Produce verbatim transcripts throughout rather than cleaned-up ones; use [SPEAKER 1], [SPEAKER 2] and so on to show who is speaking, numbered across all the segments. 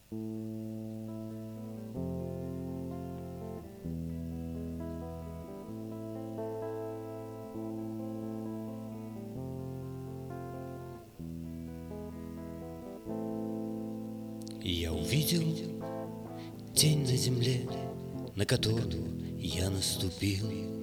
[SPEAKER 1] Я увидел тень на земле, на которую я наступил.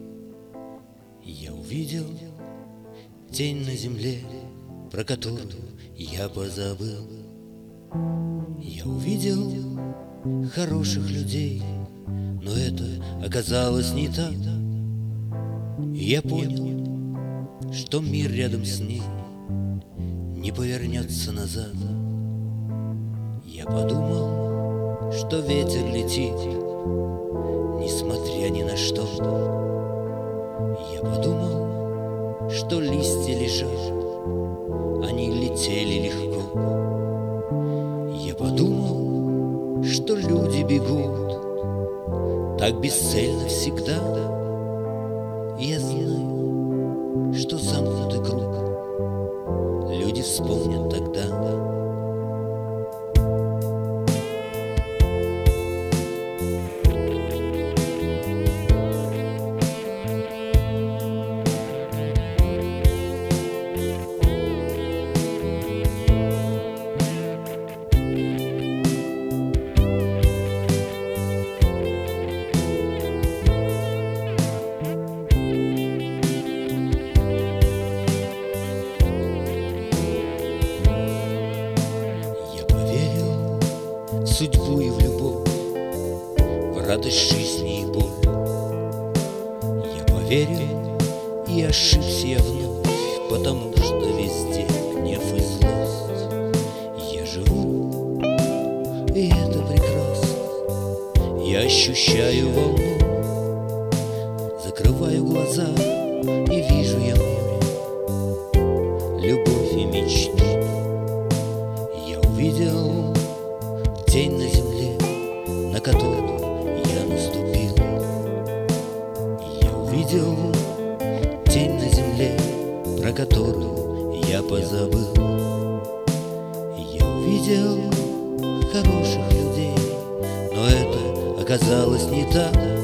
[SPEAKER 1] Я увидел тень на земле, про которую я позабыл. Я увидел хороших людей, но это оказалось не так. И я понял, что мир рядом с ней не повернется назад. Я подумал, что ветер летит, несмотря ни на что. Я подумал, что листья лежат, они летели легко. Я подумал, что люди бегут так бесцельно всегда. И я знаю, что замкнутый круг люди вспомнят тогда. В судьбу и в любовь, в радость жизни и боль. Я поверил, и ошибся я вновь, потому что везде гнев и злость. Я живу, и это прекрасно. Я ощущаю волну, закрываю глаза, и вижу я море, любовь и мечты. Я увидел тень на земле, на которую я наступил. Я увидел тень на земле, про которую я позабыл. Я увидел хороших людей, но это оказалось не так.